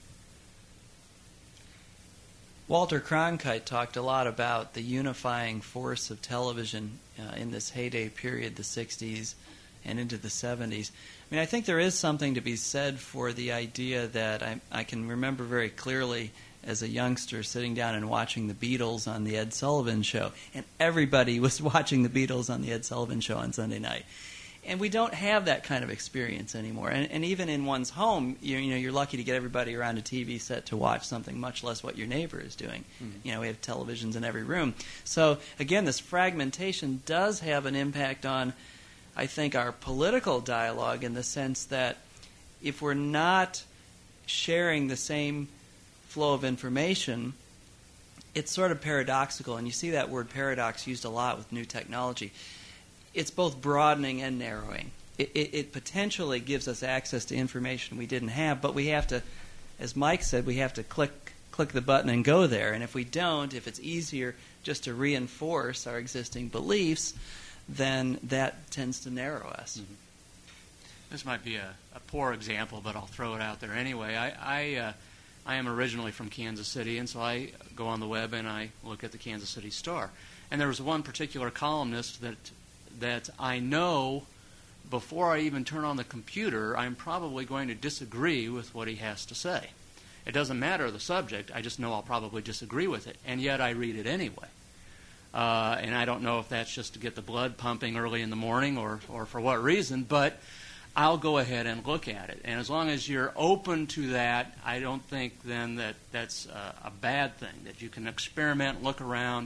Walter Cronkite talked a lot about the unifying force of television uh, in this heyday period, the sixties and into the seventies. I mean, I think there is something to be said for the idea that I, I can remember very clearly as a youngster sitting down and watching the Beatles on the Ed Sullivan Show, and everybody was watching the Beatles on the Ed Sullivan Show on Sunday night. And we don't have that kind of experience anymore. And, and even in one's home, you, you know, you're lucky to get everybody around a T V set to watch something, much less what your neighbor is doing. Mm-hmm. You know, we have televisions in every room. So, again, this fragmentation does have an impact on, I think, our political dialogue in the sense that if we're not sharing the same flow of information, it's sort of paradoxical. And you see that word paradox used a lot with new technology. It's both broadening and narrowing. It, it, it potentially gives us access to information we didn't have, but we have to, as Mike said, we have to click click the button and go there. And if we don't, if it's easier just to reinforce our existing beliefs, then that tends to narrow us. Mm-hmm. This might be a, a poor example, but I'll throw it out there anyway. I I, uh, I am originally from Kansas City, and so I go on the web and I look at the Kansas City Star. And there was one particular columnist that that I know before I even turn on the computer, I'm probably going to disagree with what he has to say. It doesn't matter the subject. I just know I'll probably disagree with it, and yet I read it anyway. Uh, and I don't know if that's just to get the blood pumping early in the morning or, or for what reason, but I'll go ahead and look at it. And as long as you're open to that, I don't think then that that's uh, a bad thing, that you can experiment, look around,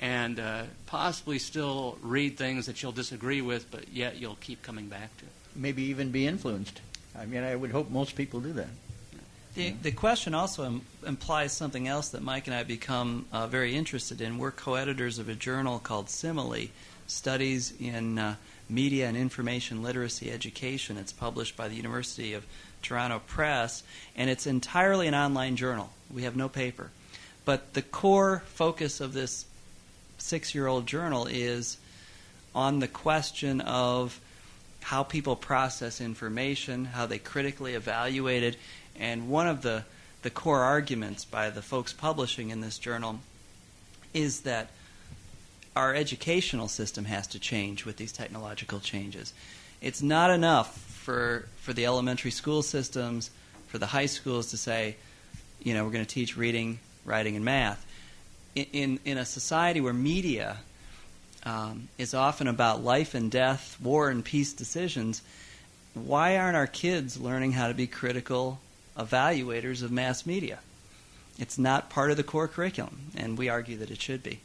and uh, possibly still read things that you'll disagree with, but yet you'll keep coming back to. Maybe even be influenced. I mean, I would hope most people do that. The, the question also im- implies something else that Mike and I become uh, very interested in. We're co-editors of a journal called Simile, Studies in uh, Media and Information Literacy Education. It's published by the University of Toronto Press, and it's entirely an online journal. We have no paper. But the core focus of this six-year-old journal is on the question of how people process information, how they critically evaluate it. And one of the, the core arguments by the folks publishing in this journal is that our educational system has to change with these technological changes. It's not enough for for the elementary school systems, for the high schools to say, you know, we're going to teach reading, writing, and math. In, in, in a society where media um, is often about life and death, war and peace decisions, why aren't our kids learning how to be critical evaluators of mass media? It's not part of the core curriculum, and we argue that it should be.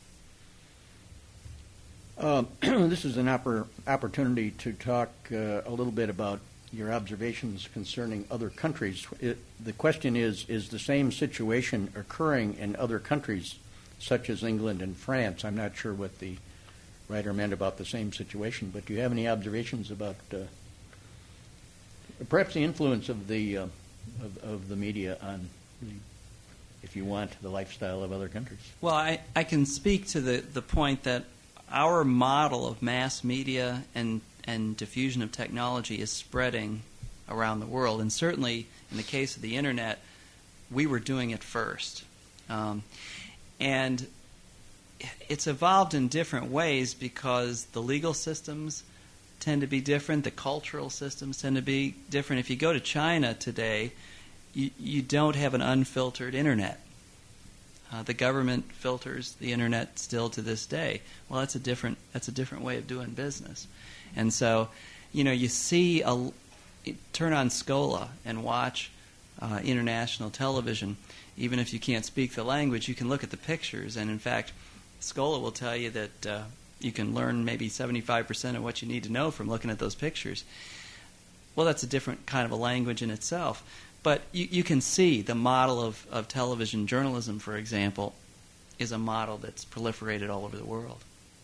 Uh, this is an oppor- opportunity to talk uh, a little bit about your observations concerning other countries. It, the question is, is the same situation occurring in other countries, such as England and France? I'm not sure what the writer meant about the same situation, but do you have any observations about uh, perhaps the influence of the uh, of, of the media on, the, if you want, the lifestyle of other countries? Well, I, I can speak to the, the point that our model of mass media and, and diffusion of technology is spreading around the world. And certainly in the case of the Internet, we were doing it first. Um, and it's evolved in different ways because the legal systems tend to be different, the cultural systems tend to be different. If you go to China today, you, you don't have an unfiltered Internet. Uh, the government filters the Internet still to this day. Well, that's a different that's a different way of doing business. And so, you know, you see a turn on Scola and watch uh, international television. Even if you can't speak the language, you can look at the pictures. And in fact, Scola will tell you that uh, you can learn maybe seventy-five percent of what you need to know from looking at those pictures. Well, that's a different kind of a language in itself. But you, you can see the model of, of television journalism, for example, is a model that's proliferated all over the world.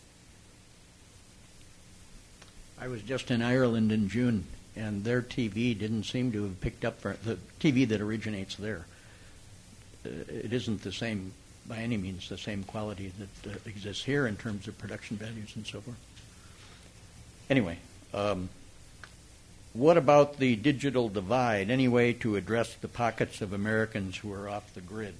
I was just in Ireland in June, and their T V didn't seem to have picked up for the T V that originates there. Uh, it isn't the same, by any means, the same quality that uh, exists here in terms of production values and so forth. Anyway, um, what about the digital divide? Any way to address the pockets of Americans who are off the grid?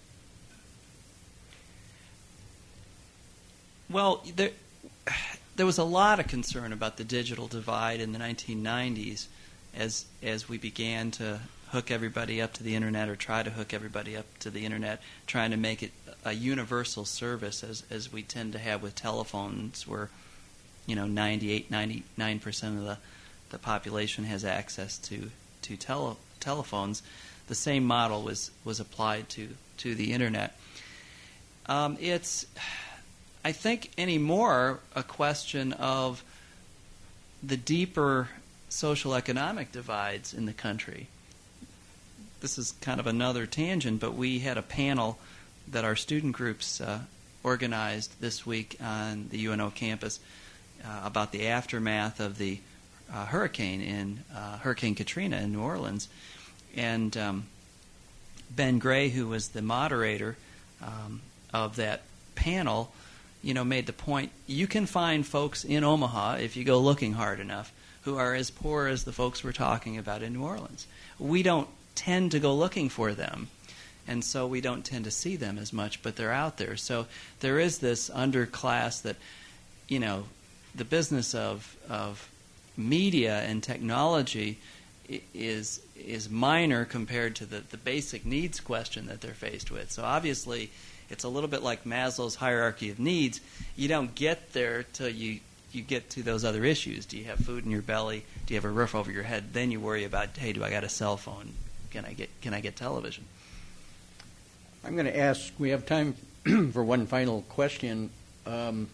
Well, there, there was a lot of concern about the digital divide in the nineteen nineties as as we began to hook everybody up to the Internet or try to hook everybody up to the Internet, trying to make it a universal service as, as we tend to have with telephones where, you know, ninety-eight, ninety-nine percent of the the population has access to to tele, telephones. The same model was, was applied to, to the Internet. Um, it's, I think, anymore a question of the deeper social economic divides in the country. This is kind of another tangent, but we had a panel that our student groups uh, organized this week on the U N O campus uh, about the aftermath of the Uh, hurricane in uh, Hurricane Katrina in New Orleans, and um, Ben Gray, who was the moderator um, of that panel, you know, made the point: you can find folks in Omaha if you go looking hard enough who are as poor as the folks we're talking about in New Orleans. We don't tend to go looking for them, and so we don't tend to see them as much, but they're out there. So there is this underclass that, you know, the business of of media and technology is is minor compared to the, the basic needs question that they're faced with. So obviously, it's a little bit like Maslow's hierarchy of needs. You don't get there till you, you get to those other issues. Do you have food in your belly? Do you have a roof over your head? Then you worry about, hey, do I got a cell phone? Can I get can I get television? I'm going to ask, we have time for one final question, um,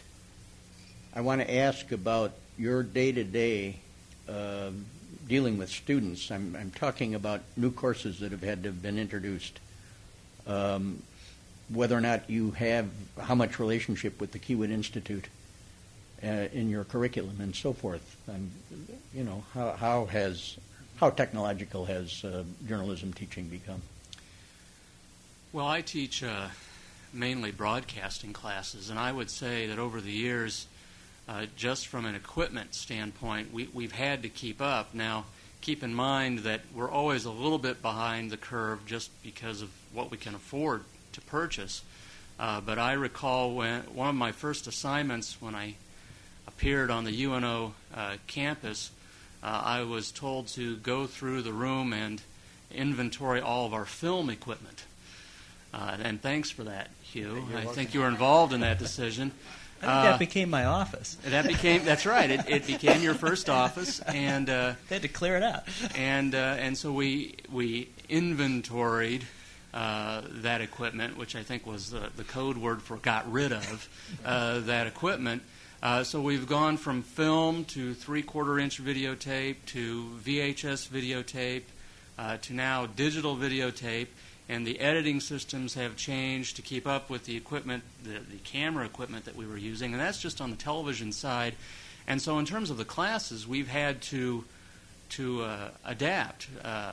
I want to ask about your day-to-day uh, dealing with students. I'm, I'm talking about new courses that have had to have been introduced. Um, whether or not you have how much relationship with the Kiewit Institute uh, in your curriculum and so forth. Um, you know, how, how has how technological has uh, journalism teaching become? Well, I teach uh, mainly broadcasting classes, and I would say that over the years, uh, just from an equipment standpoint, we, we've had to keep up. Now, keep in mind that we're always a little bit behind the curve just because of what we can afford to purchase. Uh, but I recall when one of my first assignments when I appeared on the U N O uh, campus, uh, I was told to go through the room and inventory all of our film equipment. Uh, and thanks for that, Hugh. I think you were involved in that decision. I think uh, that became my office. That became that's right. It, it became your first office, and uh, they had to clear it out. and uh, and so we we inventoried uh, that equipment, which I think was the, the code word for got rid of uh, that equipment. Uh, so we've gone from film to three-quarter inch videotape to V H S videotape uh, to now digital videotape. And the editing systems have changed to keep up with the equipment, the, the camera equipment that we were using, and that's just on the television side. And so in terms of the classes, we've had to to uh, adapt. Uh,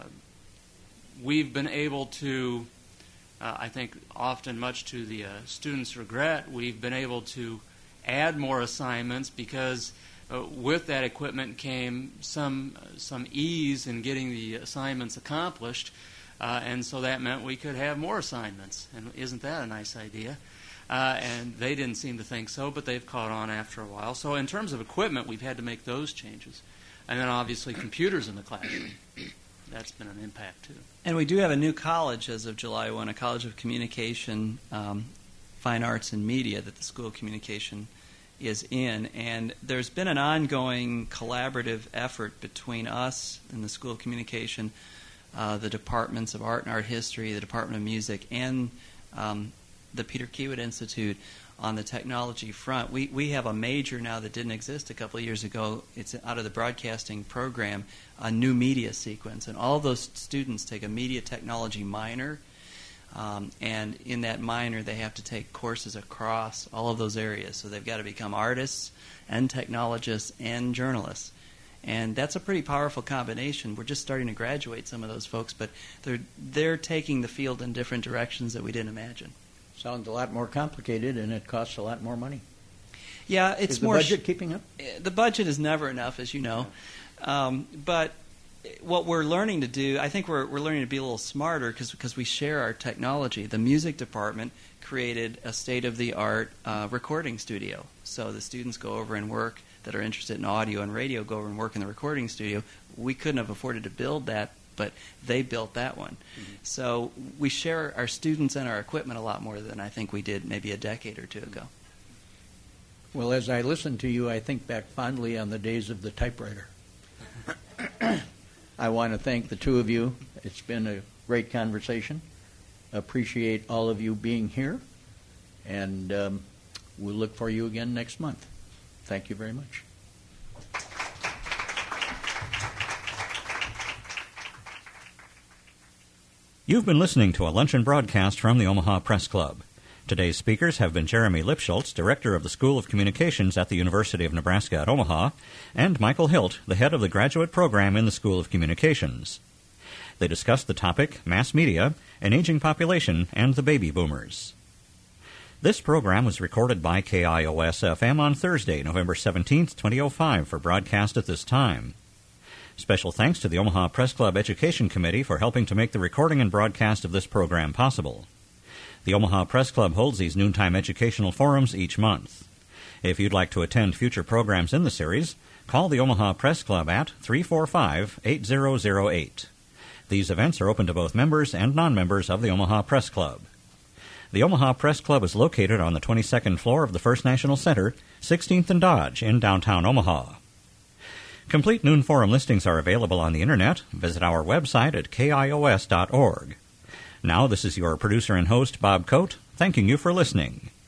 we've been able to, uh, I think often much to the uh, students' regret, we've been able to add more assignments because uh, with that equipment came some some ease in getting the assignments accomplished. Uh, and so that meant we could have more assignments. And isn't that a nice idea? Uh, and they didn't seem to think so, but they've caught on after a while. So in terms of equipment, we've had to make those changes. And then obviously computers in the classroom. That's been an impact too. And we do have a new college as of July first, a College of Communication, um, Fine Arts and Media that the School of Communication is in. And there's been an ongoing collaborative effort between us and the School of Communication, Uh, the departments of art and art history, the Department of Music, and um, the Peter Kiewit Institute on the technology front. We we have a major now that didn't exist a couple of years ago. It's out of the broadcasting program, a new media sequence. And all those students take a media technology minor. Um, and in that minor, they have to take courses across all of those areas. So they've got to become artists and technologists and journalists. And that's a pretty powerful combination. We're just starting to graduate some of those folks, but they're they're taking the field in different directions that we didn't imagine. Sounds a lot more complicated, and it costs a lot more money. Yeah, it's Is the more. budget keeping up? The budget is never enough, as you know. Um, but what we're learning to do, I think we're we're learning to be a little smarter because because we share our technology. The music department created a state-of-the-art uh, recording studio, so the students go over and work that are interested in audio and radio go over and work in the recording studio. We couldn't have afforded to build that, but they built that one. Mm-hmm. So we share our students and our equipment a lot more than I think we did maybe a decade or two ago. Well, as I listen to you, I think back fondly on the days of the typewriter. I want to thank the two of you. It's been a great conversation. Appreciate all of you being here, and um, we'll look for you again next month. Thank you very much. You've been listening to a luncheon broadcast from the Omaha Press Club. Today's speakers have been Jeremy Lipschultz, Director of the School of Communications at the University of Nebraska at Omaha, and Michael Hilt, the head of the graduate program in the School of Communications. They discussed the topic, mass media, an aging population, and the baby boomers. This program was recorded by K I O S F M on Thursday, November seventeenth, twenty oh five, for broadcast at this time. Special thanks to the Omaha Press Club Education Committee for helping to make the recording and broadcast of this program possible. The Omaha Press Club holds these noontime educational forums each month. If you'd like to attend future programs in the series, call the Omaha Press Club at three four five, eight zero zero eight. These events are open to both members and non-members of the Omaha Press Club. The Omaha Press Club is located on the twenty-second floor of the First National Center, sixteenth and Dodge, in downtown Omaha. Complete Noon Forum listings are available on the Internet. Visit our website at K I O S dot org. Now, this is your producer and host, Bob Coate. thanking you for listening.